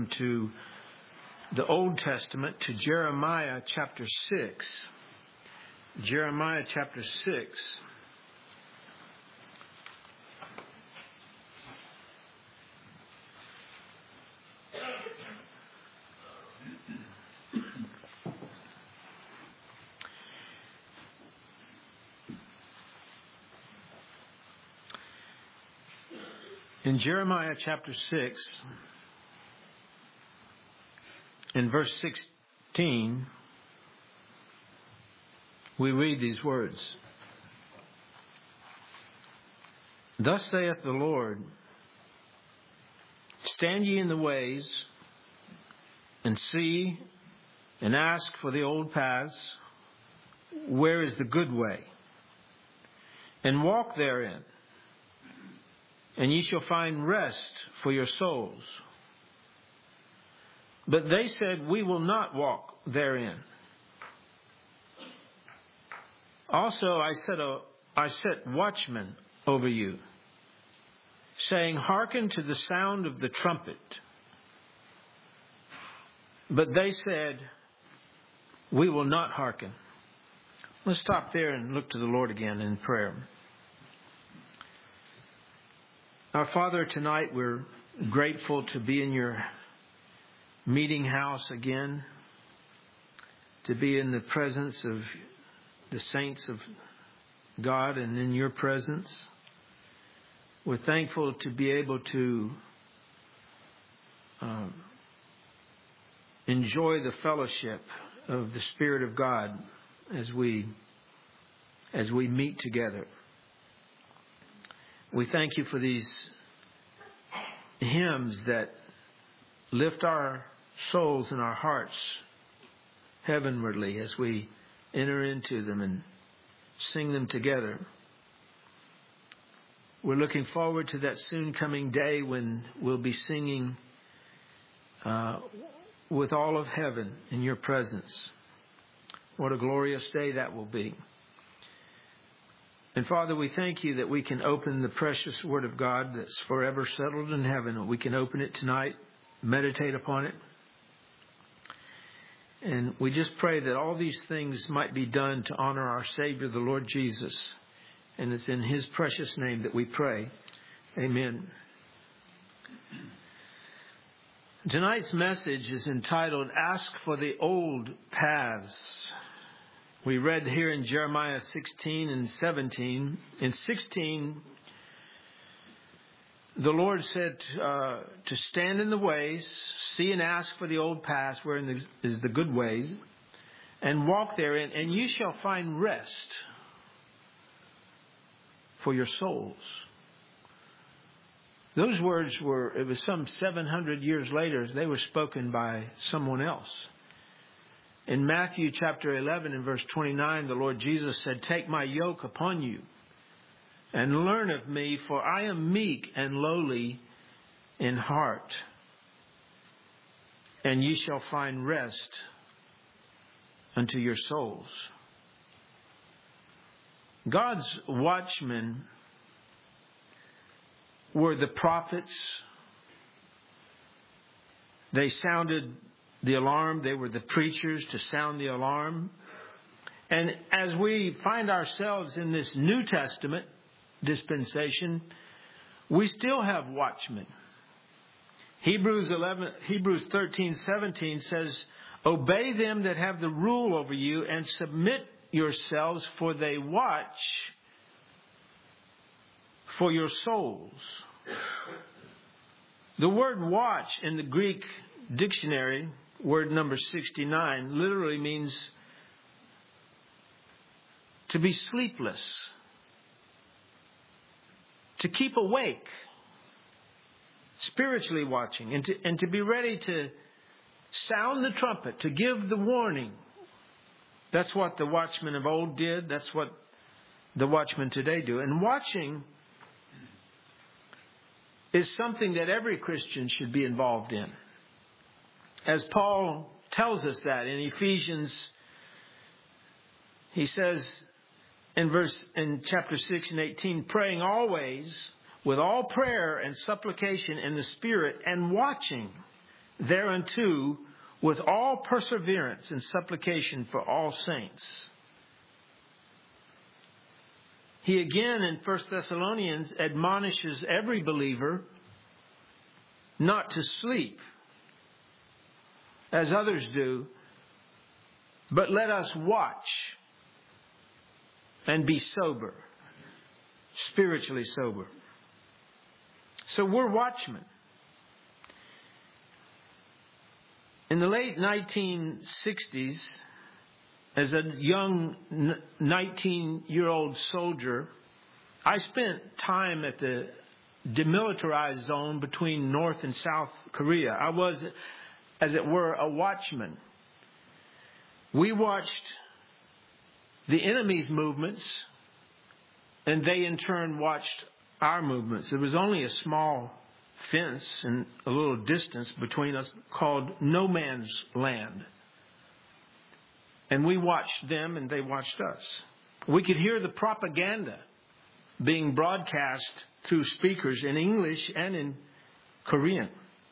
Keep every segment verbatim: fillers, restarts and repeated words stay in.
open to the Old Testament, to Jeremiah chapter six. Jeremiah chapter six. In Jeremiah chapter six, in verse sixteen, we read these words. Thus saith the Lord, stand ye in the ways, and see, and ask for the old paths, where is the good way, and walk therein, and ye shall find rest for your souls. But they said, we will not walk therein. Also I set a I set watchmen over you, saying, hearken to the sound of the trumpet. But they said, we will not hearken. Let's stop there and look to the Lord again in prayer. Our Father, tonight we're grateful to be in your meeting house again, to be in the presence of the saints of God and in your presence. We're thankful to be able to uh, enjoy the fellowship of the Spirit of God as we as we meet together. We thank you for these hymns that lift our souls and our hearts heavenwardly as we enter into them and sing them together. We're looking forward to that soon coming day when we'll be singing uh, with all of heaven in your presence. What a glorious day that will be. And Father, we thank you that we can open the precious Word of God that's forever settled in heaven. We can open it tonight, meditate upon it. And we just pray that all these things might be done to honor our Savior, the Lord Jesus. And it's in His precious name that we pray. Amen. Tonight's message is entitled, Ask for the Old Paths. We read here in Jeremiah sixteen and seventeen. In sixteen, the Lord said uh, to stand in the ways, see and ask for the old paths, wherein is the good ways, and walk therein, and you shall find rest for your souls. Those words were, it was some seven hundred years later, they were spoken by someone else. In Matthew chapter eleven and verse twenty-nine, the Lord Jesus said, take my yoke upon you and learn of me, for I am meek and lowly in heart, and ye shall find rest unto your souls. God's watchmen were the prophets. They sounded the alarm. They were the preachers to sound the alarm. And as we find ourselves in this New Testament dispensation, we still have watchmen. Hebrews eleven, Hebrews thirteen, seventeen says, obey them that have the rule over you and submit yourselves, for they watch for your souls. The word watch in the Greek dictionary, word number sixty-nine, literally means to be sleepless, to keep awake, spiritually watching, and to, and to be ready to sound the trumpet, to give the warning. That's what the watchmen of old did. That's what the watchmen today do. And watching is something that every Christian should be involved in. As Paul tells us that in Ephesians, he says in verse in chapter six and eighteen, praying always with all prayer and supplication in the Spirit, and watching thereunto with all perseverance and supplication for all saints. He again in First Thessalonians admonishes every believer not to sleep as others do, but let us watch and be sober, spiritually sober. So we're watchmen. In the late nineteen sixties, as a young nineteen-year-old soldier, I spent time at the demilitarized zone between North and South Korea. I was, as it were, a watchman. We watched the enemy's movements, and they in turn watched our movements. There was only a small fence and a little distance between us called no man's land. And we watched them and they watched us. We could hear the propaganda being broadcast through speakers in English and in Korean.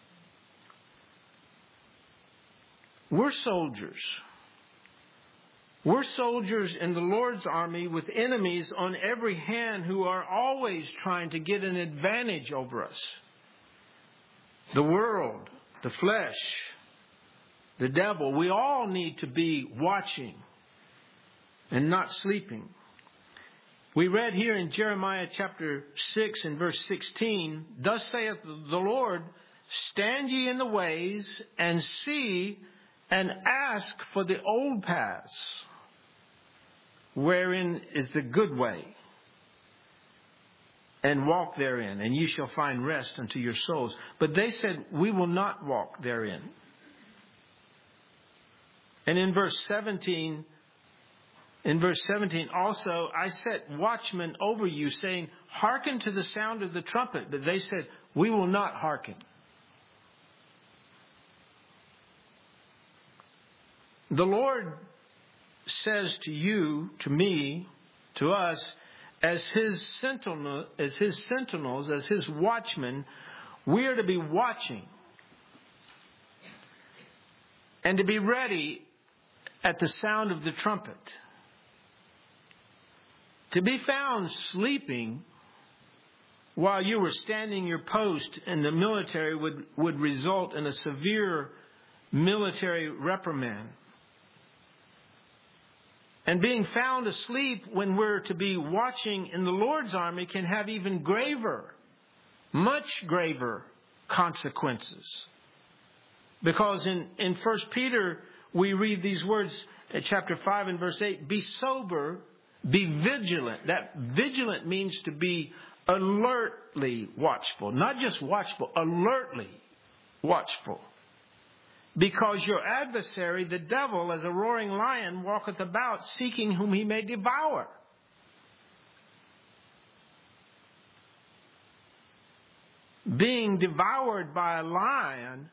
We're soldiers. We're soldiers in the Lord's army with enemies on every hand who are always trying to get an advantage over us. The world, the flesh, the devil. We all need to be watching and not sleeping. We read here in Jeremiah chapter six and verse sixteen, "Thus saith the Lord, stand ye in the ways and see and ask for the old paths, wherein is the good way, and walk therein, and ye shall find rest unto your souls." But they said, we will not walk therein. And in verse seventeen, in verse seventeen also, "I set watchmen over you, saying, hearken to the sound of the trumpet." But they said, we will not hearken. The Lord says to you, to me, to us, as his sentinel, as his sentinels, as his watchmen, we are to be watching and to be ready at the sound of the trumpet. To be found sleeping while you were standing your post in the military would, would result in a severe military reprimand. And being found asleep when we're to be watching in the Lord's army can have even graver, much graver consequences. Because in, in First Peter, we read these words at chapter five and verse eight, "Be sober, be vigilant." That vigilant means to be alertly watchful. Not just watchful, alertly watchful. "Because your adversary, the devil, as a roaring lion, walketh about, seeking whom he may devour." Being devoured by a lion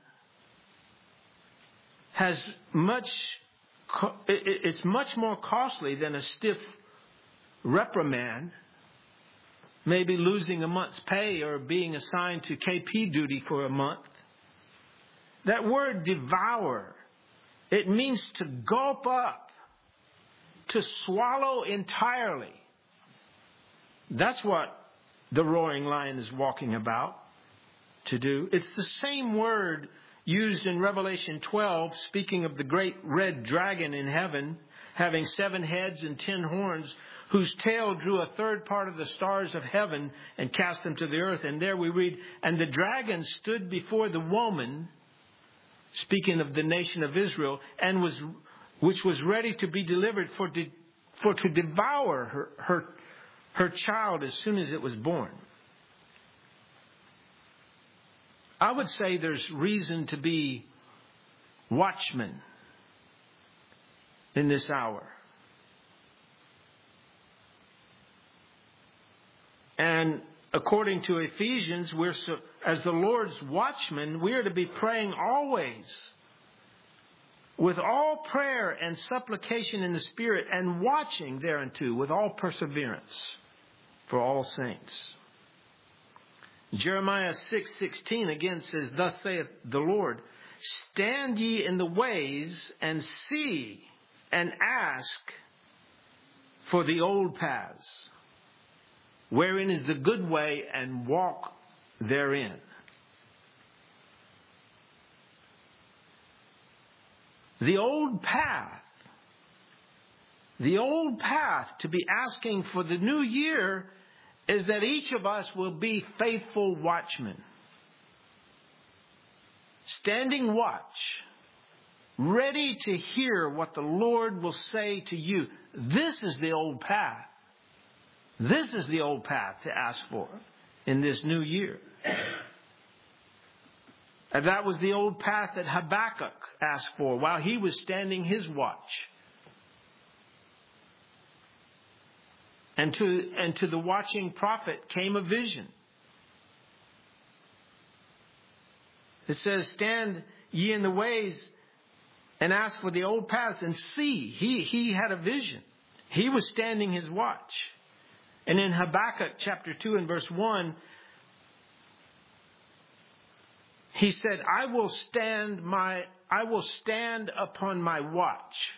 has much, it's much more costly than a stiff reprimand, maybe losing a month's pay or being assigned to K P duty for a month. That word devour, it means to gulp up, to swallow entirely. That's what the roaring lion is walking about to do. It's the same word used in Revelation twelve, speaking of the great red dragon in heaven, having seven heads and ten horns, whose tail drew a third part of the stars of heaven and cast them to the earth. And there we read, "And the dragon stood before the woman," speaking of the nation of Israel, and was, which was ready to be delivered for, de, for to devour her, her, her child as soon as it was born. I would say there's reason to be watchmen in this hour. And according to Ephesians, we're so, as the Lord's watchmen, we are to be praying always with all prayer and supplication in the Spirit, and watching thereunto with all perseverance for all saints. Jeremiah six sixteen again says, "Thus saith the Lord, stand ye in the ways and see and ask for the old paths, wherein is the good way, and walk therein. The old path, the old path to be asking for the new year is that each of us will be faithful watchmen. Standing watch, ready to hear what the Lord will say to you. This is the old path. This is the old path to ask for in this new year. And that was the old path that Habakkuk asked for while he was standing his watch. And to, and to the watching prophet came a vision. It says, stand ye in the ways and ask for the old paths and see. He, he had a vision. He was standing his watch. And in Habakkuk chapter two and verse one, he said, I will stand my, I will stand upon my watch.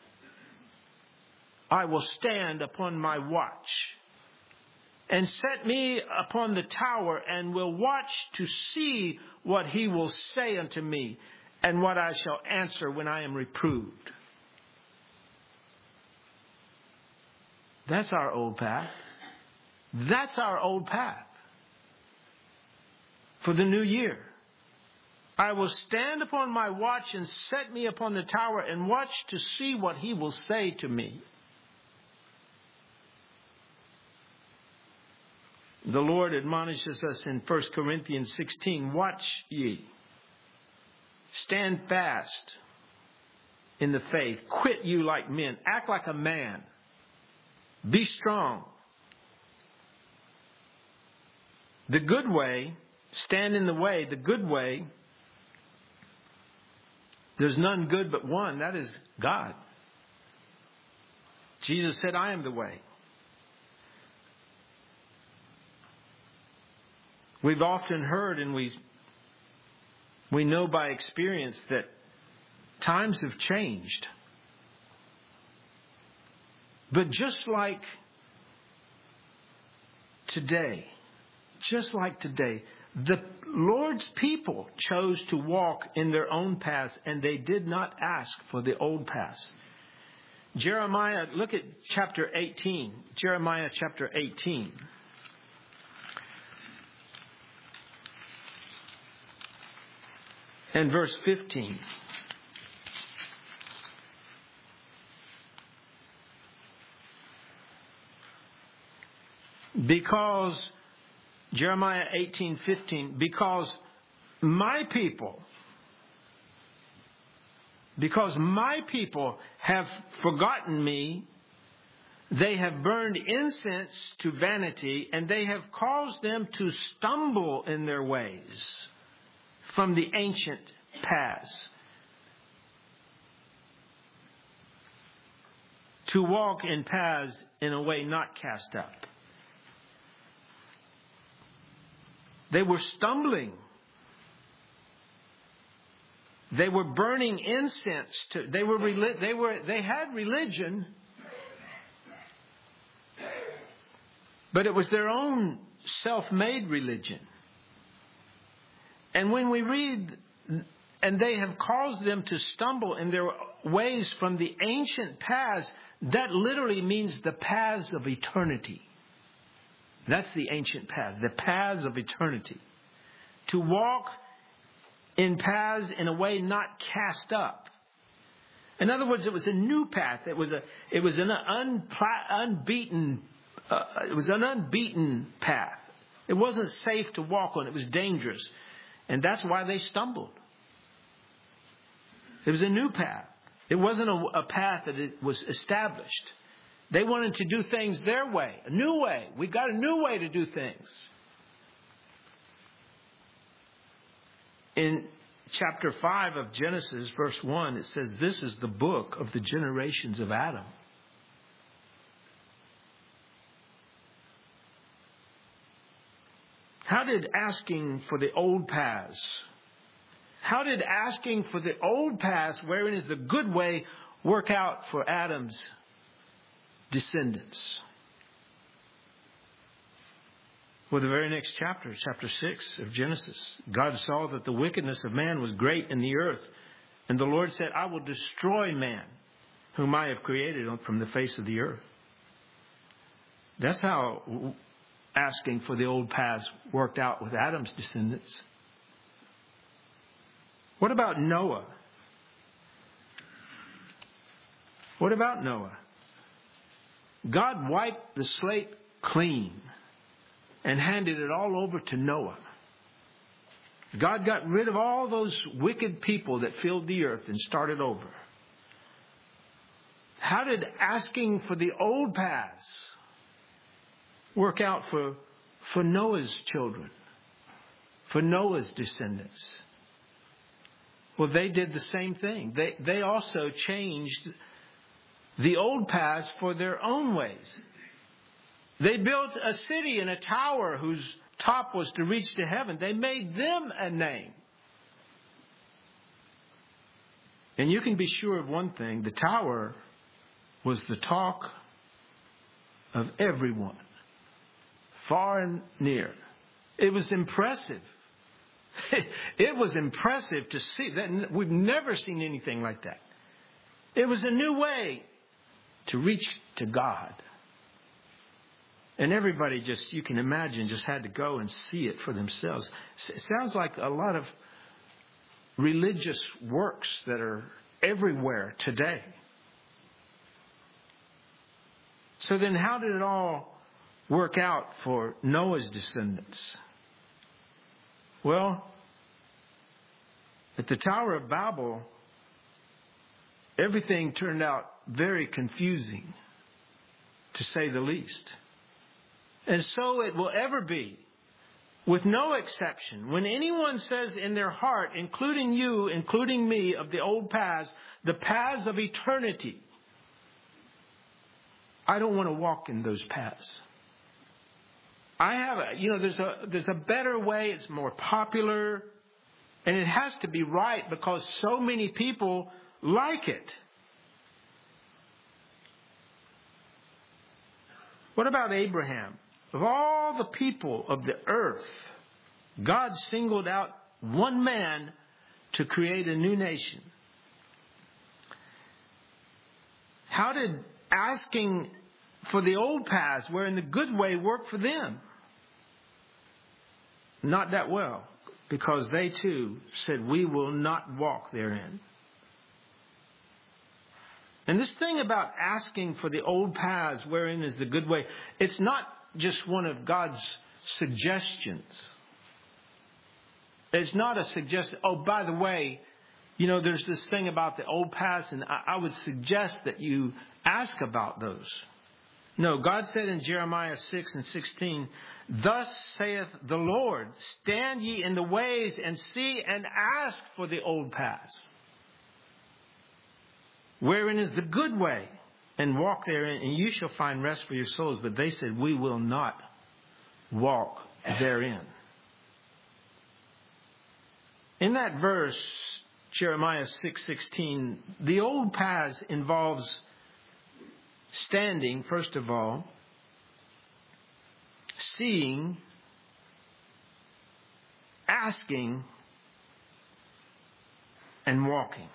I will stand upon my watch and set me upon the tower and will watch to see what he will say unto me and what I shall answer when I am reproved. That's our old path. That's our old path for the new year. I will stand upon my watch and set me upon the tower and watch to see what he will say to me. The Lord admonishes us in First Corinthians sixteen, watch ye, stand fast in the faith, quit you like men, act like a man, be strong. The good way, stand in the way, the good way, there's none good but one, that is God. Jesus said, I am the way. We've often heard and we we know by experience that times have changed. But just like today, just like today, the Lord's people chose to walk in their own paths and they did not ask for the old paths. Jeremiah, look at chapter eighteen. Jeremiah chapter eighteen. And verse fifteen. Because, Jeremiah eighteen fifteen, because my people, because my people have forgotten me, they have burned incense to vanity, and they have caused them to stumble in their ways from the ancient paths, to walk in paths in a way not cast up. They were stumbling. They were burning incense to. They were. They were. They had religion, but it was their own self-made religion. And when we read, and they have caused them to stumble in their ways from the ancient paths, that literally means the paths of eternity. That's the ancient paths, the paths of eternity. To walk in paths in a way not cast up. In other words, it was a new path. It was a, it was an unpla- unbeaten, uh, it was an unbeaten path. It wasn't safe to walk on. It was dangerous. And that's why they stumbled. It was a new path. It wasn't a, a path that it was established. They wanted to do things their way, a new way. We got a new way to do things. In chapter five of Genesis, verse one, it says, this is the book of the generations of Adam. How did asking for the old paths How did asking for the old past, wherein is the good way, work out for Adam's descendants? Well, the very next chapter, chapter six of Genesis, God saw that the wickedness of man was great in the earth. And the Lord said, I will destroy man, whom I have created from the face of the earth. That's how asking for the old paths worked out with Adam's descendants. What about Noah? What about Noah? God wiped the slate clean and handed it all over to Noah. God got rid of all those wicked people that filled the earth and started over. How did asking for the old paths work out for, for Noah's children, for Noah's descendants? Well, they did the same thing. They, they also changed the old paths for their own ways. They built a city and a tower whose top was to reach to heaven. They made them a name. And you can be sure of one thing. The tower was the talk of everyone, far and near. It was impressive. It was impressive to see that. We've never seen anything like that. It was a new way to reach to God. And everybody just, you can imagine, just had to go and see it for themselves. It sounds like a lot of religious works that are everywhere today. So then how did it all work out for Noah's descendants? Well, at the Tower of Babel, everything turned out very confusing, to say the least. And so it will ever be, with no exception. When anyone says in their heart, including you, including me, of the old paths, the paths of eternity, I don't want to walk in those paths. I have a, you know, there's a, there's a better way. It's more popular. And it has to be right because so many people like it. What about Abraham? Of all the people of the earth, God singled out one man to create a new nation. How did asking for the old paths, wherein the good way, work for them? Not that well, because they too said, we will not walk therein. And this thing about asking for the old paths, wherein is the good way, it's not just one of God's suggestions. It's not a suggestion. Oh, by the way, you know, there's this thing about the old paths, and I, I would suggest that you ask about those. No, God said in Jeremiah six and sixteen, thus saith the Lord, stand ye in the ways and see and ask for the old paths, wherein is the good way, and walk therein, and you shall find rest for your souls. But they said, we will not walk therein. In that verse, Jeremiah six sixteen, the old paths involves standing, first of all, seeing, asking, and walking.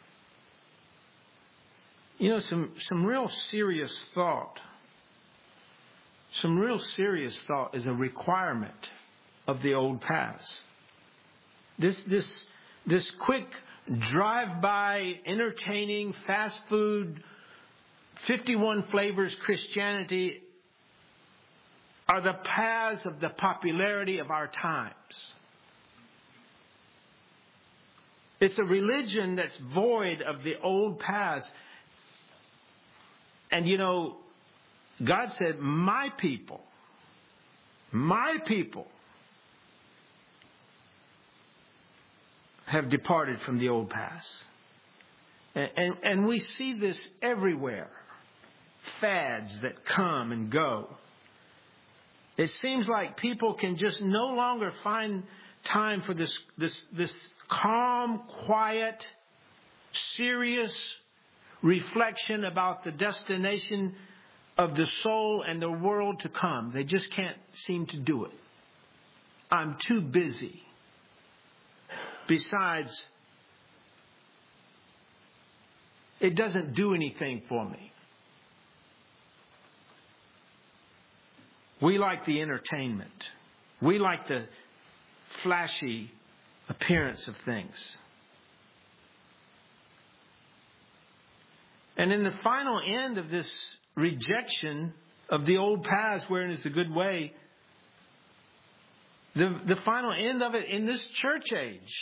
You know, some, some real serious thought, some real serious thought is a requirement of the old paths. This, this, this quick drive-by, entertaining, fast food, fifty-one flavors Christianity are the paths of the popularity of our times. It's a religion that's void of the old paths. And you know, God said, my people, my people have departed from the old paths. And, and, and we see this everywhere. Fads that come and go. It seems like people can just no longer find time for this, this, this calm, quiet, serious reflection about the destination of the soul and the world to come. They just can't seem to do it. I'm too busy. Besides, it doesn't do anything for me. We like the entertainment. We like the flashy appearance of things. And in the final end of this rejection of the old paths, wherein is the good way, the, the final end of it in this church age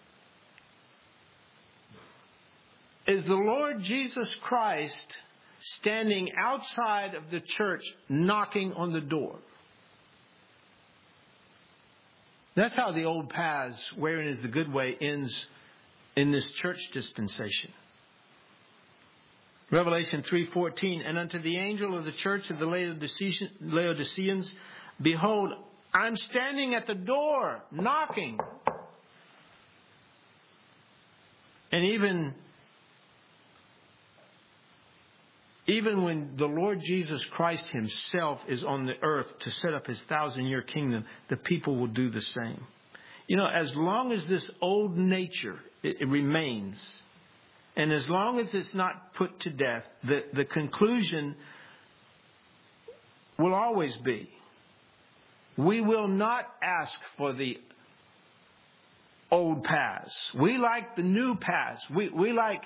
is the Lord Jesus Christ standing outside of the church, knocking on the door. That's how the old paths, wherein is the good way, ends in this church dispensation. Revelation three fourteen, and unto the angel of the church of the Laodiceans, behold, I'm standing at the door, knocking. And even Even when the Lord Jesus Christ himself is on the earth to set up his thousand-year kingdom, the people will do the same. You know, as long as this old nature it, it remains, and as long as it's not put to death, the, the conclusion will always be, we will not ask for the old paths. We like the new paths. We, we like...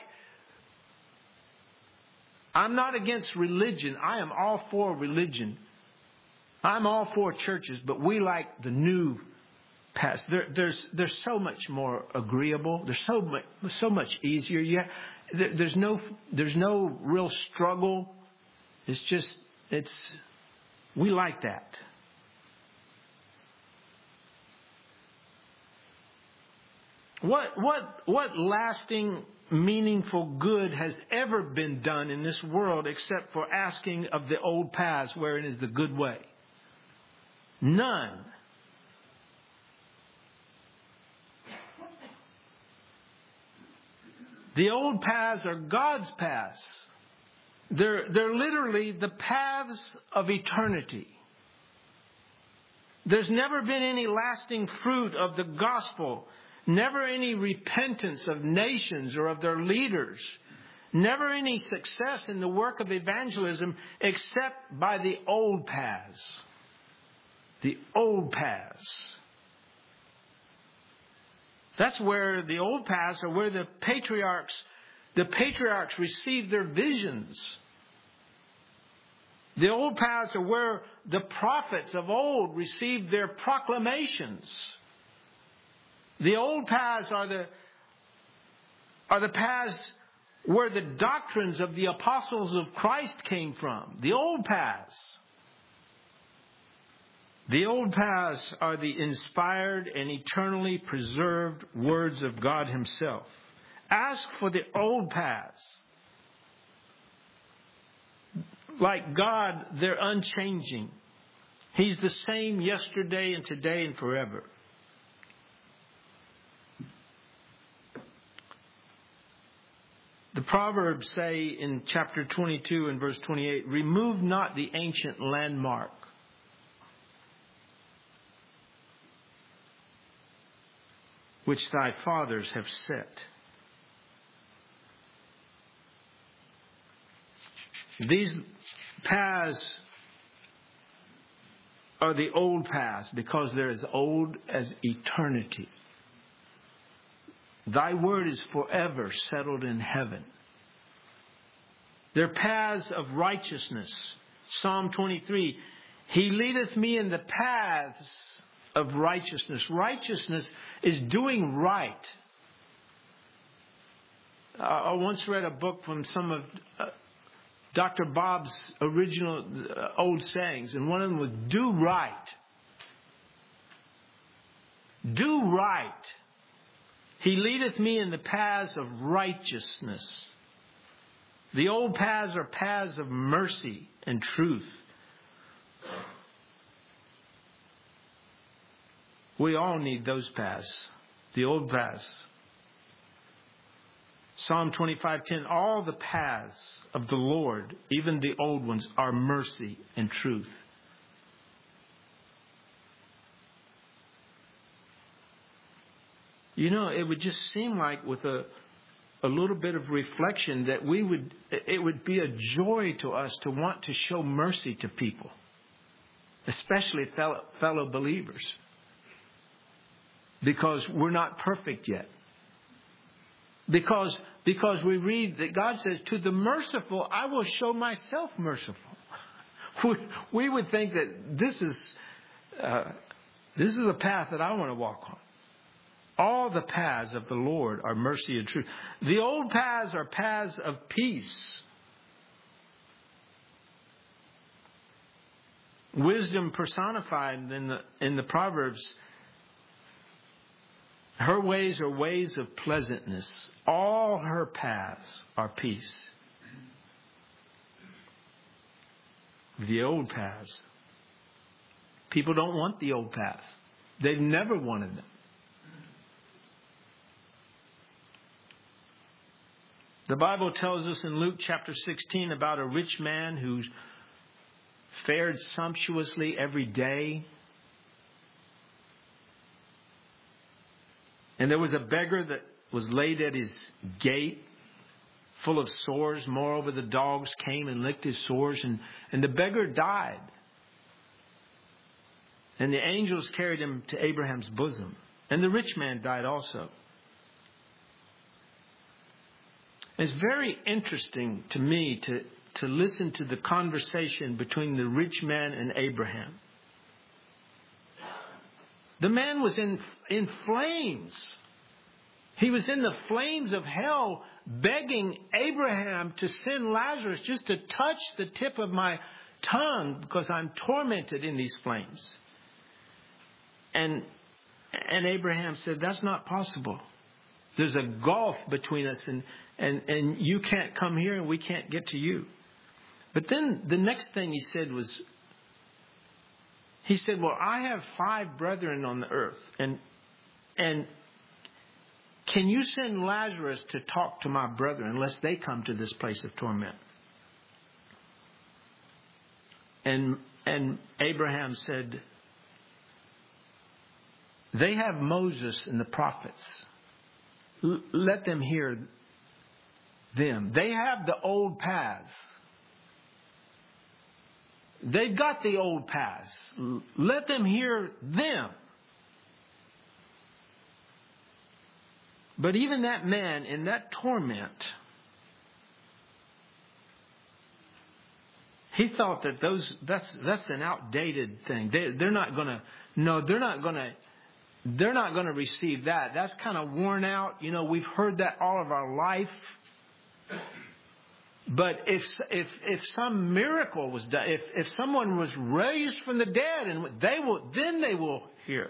I'm not against religion. I am all for religion. I'm all for churches, but we like the new paths. There, there's there's so much more agreeable. There's so much so much easier. Yeah, there, there's no there's no real struggle. It's just it's we like that. What what what lasting, meaningful good has ever been done in this world except for asking of the old paths wherein is the good way? None. The old paths are God's paths. They're, they're literally the paths of eternity. There's never been any lasting fruit of the gospel. Never any repentance of nations or of their leaders. Never any success in the work of evangelism except by the old paths. The old paths. That's where the old paths are where the patriarchs, the patriarchs received their visions. The old paths are where the prophets of old received their proclamations. The old paths are the, are the paths where the doctrines of the apostles of Christ came from. The old paths. The old paths are the inspired and eternally preserved words of God himself. Ask for the old paths. Like God, they're unchanging. He's the same yesterday and today and forever. The Proverbs say in chapter twenty-two and verse twenty-eight, remove not the ancient landmark, which thy fathers have set. These paths are the old paths because they're as old as eternity. Thy word is forever settled in heaven. They're paths of righteousness. Psalm twenty-three, he leadeth me in the paths of righteousness. Righteousness is doing right. Uh, I once read a book from some of uh, Doctor Bob's original uh, old sayings, and one of them was, do right. Do right. He leadeth me in the paths of righteousness. The old paths are paths of mercy and truth. We all need those paths, the old paths. Psalm twenty-five ten, all the paths of the Lord, even the old ones, are mercy and truth. You know, it would just seem like with a a little bit of reflection that we would it would be a joy to us to want to show mercy to people, especially fellow, fellow believers, because we're not perfect yet. Because because we read that God says, to the merciful, I will show myself merciful. We, we would think that this is uh, this is a path that I want to walk on. All the paths of the Lord are mercy and truth. The old paths are paths of peace. Wisdom personified in the in the Proverbs. Her ways are ways of pleasantness. All her paths are peace. The old paths. People don't want the old paths. They've never wanted them. The Bible tells us in Luke chapter sixteen about a rich man who fared sumptuously every day. And there was a beggar that was laid at his gate, full of sores. Moreover, the dogs came and licked his sores, and, and the beggar died. And the angels carried him to Abraham's bosom. And the rich man died also. It's very interesting to me to, to listen to the conversation between the rich man and Abraham. The man was in, in flames. He was in the flames of hell, begging Abraham to send Lazarus just to touch the tip of my tongue because I'm tormented in these flames. And, and Abraham said, that's not possible. There's a gulf between us, and, and, and you can't come here and we can't get to you. But then the next thing he said was, he said, well, I have five brethren on the earth, and and can you send Lazarus to talk to my brethren unless they come to this place of torment? And and Abraham said, they have Moses and the prophets. L- let them hear them. They have the old paths. They've got the old paths. Let them hear them. But even that man in that torment, he thought that those that's that's an outdated thing. They, they're not going to no, they're not going to they're not going to receive that. That's kind of worn out. You know, we've heard that all of our life. But if if if some miracle was done, if if someone was raised from the dead, and they will, then they will hear.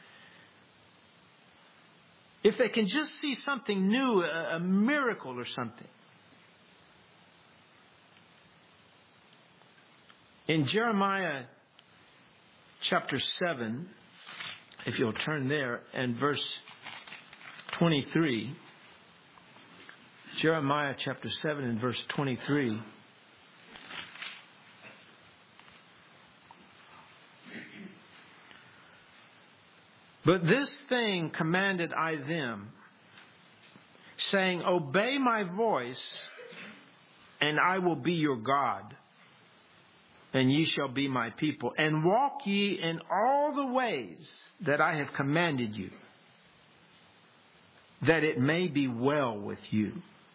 If they can just see something new, a, a miracle or something. In Jeremiah chapter seven, if you'll turn there, and verse twenty-three. Jeremiah chapter seven and verse twenty-three. But this thing commanded I them, saying, obey my voice, and I will be your God, and ye shall be my people. And walk ye in all the ways that I have commanded you, that it may be well with you.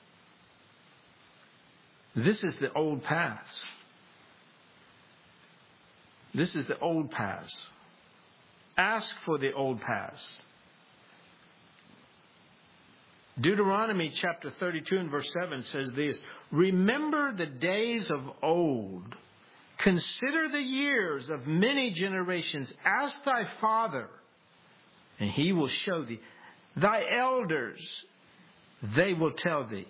This is the old paths. This is the old paths. Ask for the old paths. Deuteronomy chapter thirty-two and verse seven says this, remember the days of old. Consider the years of many generations. Ask thy father, and he will show thee. Thy elders, they will tell thee.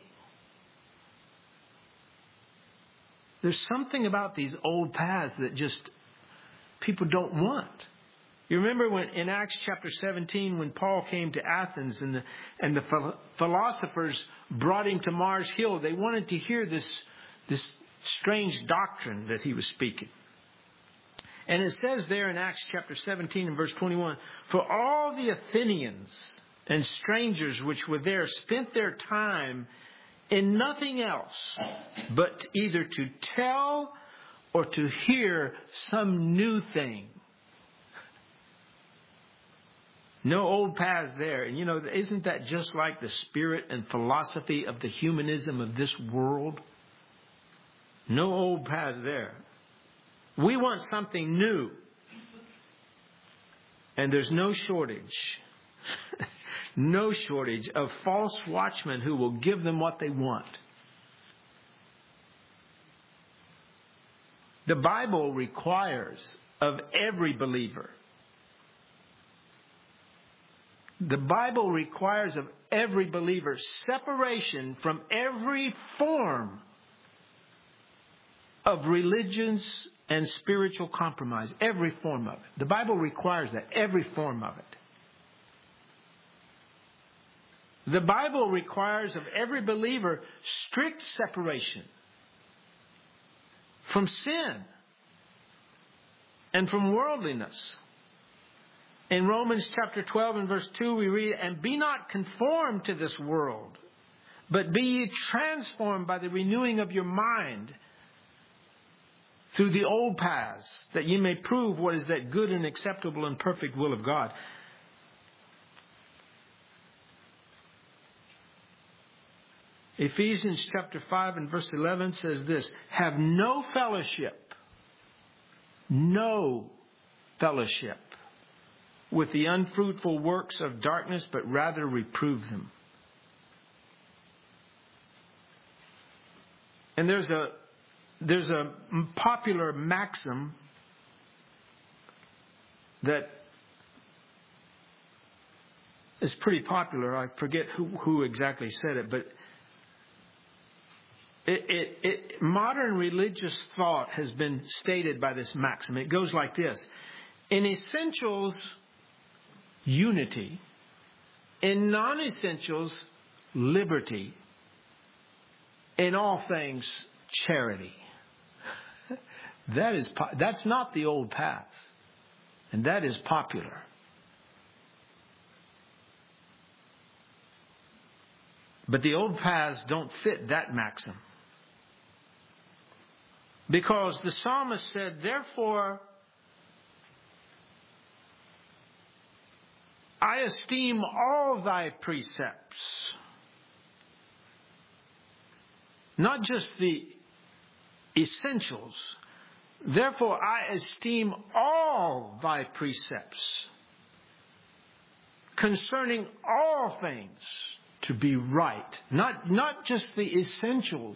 There's something about these old paths that just people don't want. You remember when in Acts chapter seventeen, when Paul came to Athens and the, and the ph- philosophers brought him to Mars Hill. They wanted to hear this, this strange doctrine that he was speaking. And it says there in Acts chapter seventeen and verse twenty-one, for all the Athenians and strangers which were there spent their time in nothing else but either to tell or to hear some new thing. No old paths there. And you know, isn't that just like the spirit and philosophy of the humanism of this world? No old paths there. We want something new. And there's no shortage. No shortage of false watchmen who will give them what they want. The Bible requires of every believer. The Bible requires of every believer separation from every form of religions and spiritual compromise. Every form of it. The Bible requires that. Every form of it. The Bible requires of every believer strict separation from sin and from worldliness. In Romans chapter twelve and verse two we read, and be not conformed to this world, but be ye transformed by the renewing of your mind through the old paths, that ye may prove what is that good and acceptable and perfect will of God. Ephesians chapter five and verse eleven says this, have no fellowship, no fellowship with the unfruitful works of darkness, but rather reprove them. And there's a there's a popular maxim that is pretty popular. I forget who, who exactly said it, but It, it, it, modern religious thought has been stated by this maxim. It goes like this. In essentials, unity. In non-essentials, liberty. In all things, charity. That is, that's not the old path. And that is popular. But the old paths don't fit that maxim. Because the psalmist said, therefore, I esteem all thy precepts. Not just the essentials. Therefore, I esteem all thy precepts concerning all things to be right. Not, not just the essentials.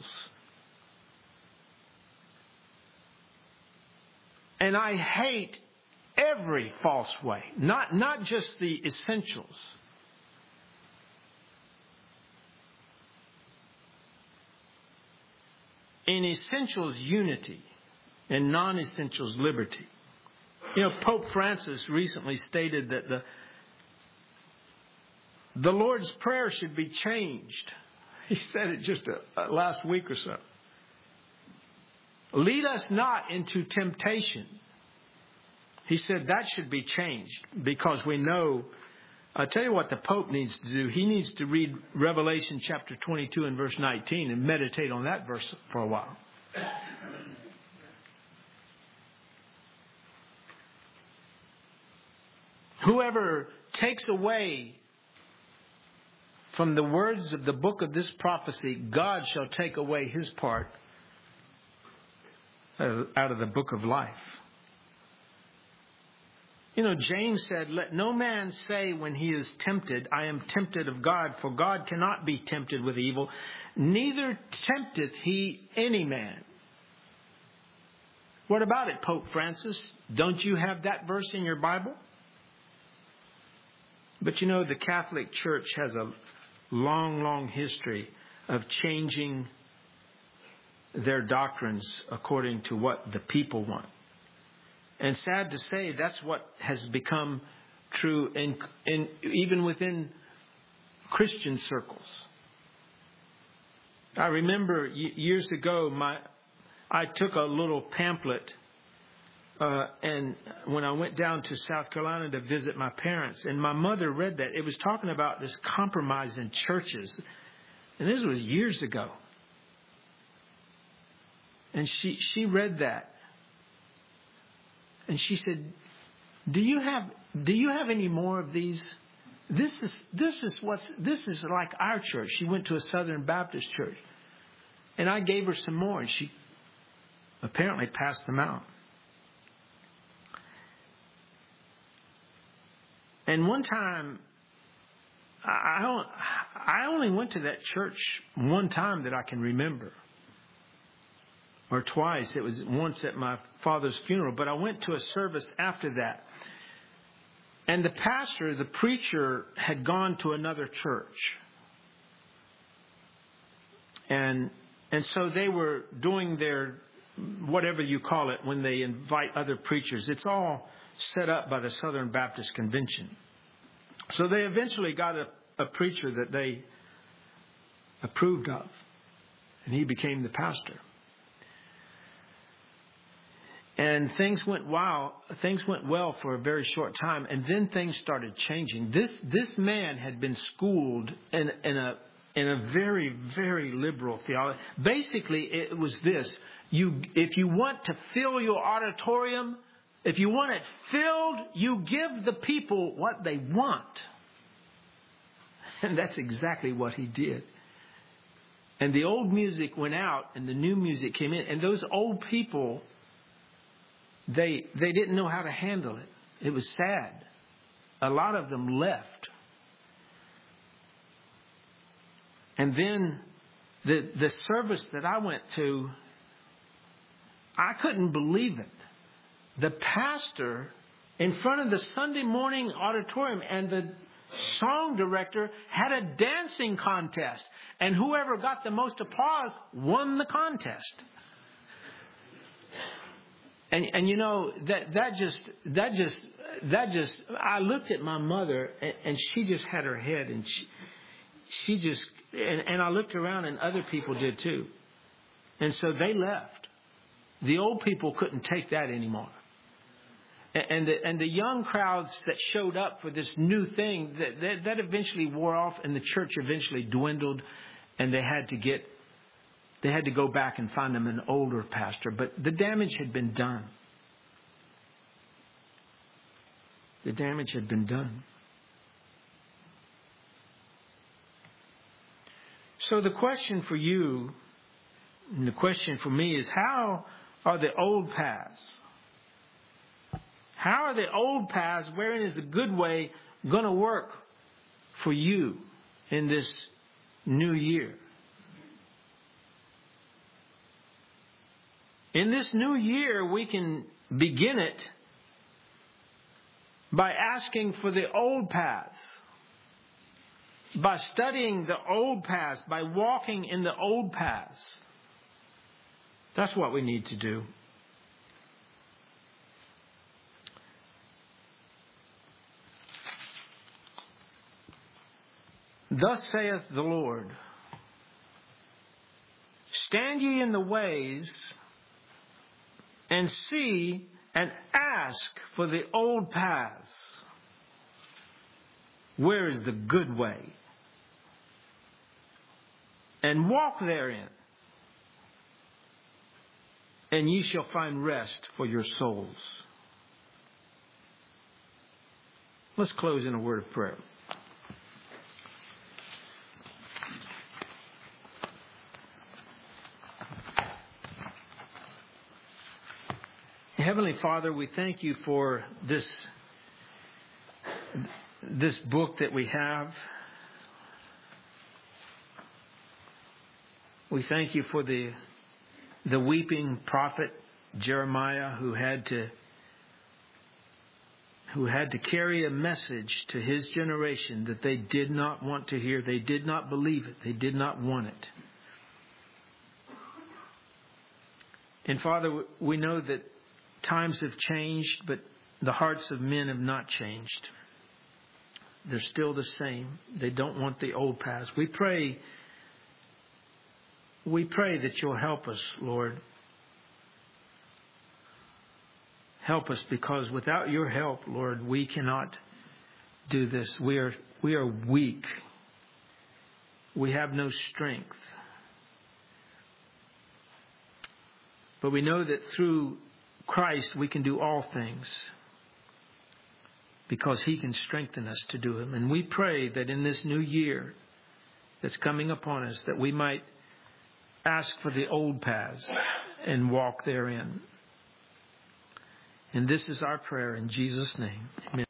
And I hate every false way. Not, not just the essentials. In essentials, unity. In non-essentials, liberty. You know, Pope Francis recently stated that the, the Lord's Prayer should be changed. He said it just a, a last week or so. Lead us not into temptation. He said that should be changed because we know, I'll tell you what the Pope needs to do. He needs to read Revelation chapter twenty-two and verse nineteen and meditate on that verse for a while. Whoever takes away from the words of the book of this prophecy, God shall take away his part out of the book of life. You know, James said, let no man say when he is tempted, I am tempted of God, for God cannot be tempted with evil, neither tempteth he any man. What about it, Pope Francis? Don't you have that verse in your Bible? But you know, the Catholic Church has a long, long history of changing their doctrines according to what the people want. And sad to say, that's what has become true in, in even within Christian circles. I remember years ago, my I took a little pamphlet, uh, and when I went down to South Carolina to visit my parents, and my mother read that. It was talking about this compromise in churches, and this was years ago. And she she read that. And she said, "Do you have do you have any more of these? This is this is what's this is like our church." She went to a Southern Baptist church, and I gave her some more, and she apparently passed them out. And one time, I I only went to that church one time that I can remember. Or twice. It was once at my father's funeral. But I went to a service after that. And the pastor, the preacher, had gone to another church. And and so they were doing their, whatever you call it, when they invite other preachers. It's all set up by the Southern Baptist Convention. So they eventually got a, a preacher that they approved of. And he became the pastor. And things went wow. Things went well for a very short time, and then things started changing. This this man had been schooled in, in a in a very very liberal theology. Basically, it was this: you if you want to fill your auditorium, if you want it filled, you give the people what they want, and that's exactly what he did. And the old music went out, and the new music came in, and those old people. They they didn't know how to handle it. It was sad. A lot of them left. And then the the service that I went to, I couldn't believe it. The pastor in front of the Sunday morning auditorium and the song director had a dancing contest. And whoever got the most applause won the contest. And, and you know, that, that just, that just, that just, I looked at my mother and, and she just had her head and she, she just, and, and I looked around and other people did too. And so they left. The old people couldn't take that anymore. And, and the, and the young crowds that showed up for this new thing, that, that, that eventually wore off and the church eventually dwindled and they had to get They had to go back and find them an older pastor. But the damage had been done. The damage had been done. So the question for you, and the question for me is, how are the old paths? How are the old paths, wherein is the good way, going to work for you in this new year? In this new year, we can begin it by asking for the old paths, by studying the old paths, by walking in the old paths. That's what we need to do. Thus saith the Lord, stand ye in the ways and see and ask for the old paths. Where is the good way? And walk therein. And ye shall find rest for your souls. Let's close in a word of prayer. Heavenly Father, we thank you for this, this book that we have. We thank you for the, the weeping prophet Jeremiah who had to, who had to carry a message to his generation that they did not want to hear. They did not believe it. They did not want it. And Father, we know that Times have changed, but the hearts of men have not changed. They're still the same. They don't want the old paths. We pray, we pray that you'll help us, Lord. Help us, because without your help, Lord, we cannot do this. We are we are weak. We have no strength. But we know that through Christ we can do all things, because He can strengthen us to do them. And we pray that in this new year that's coming upon us, that we might ask for the old paths and walk therein. And this is our prayer in Jesus' name. Amen.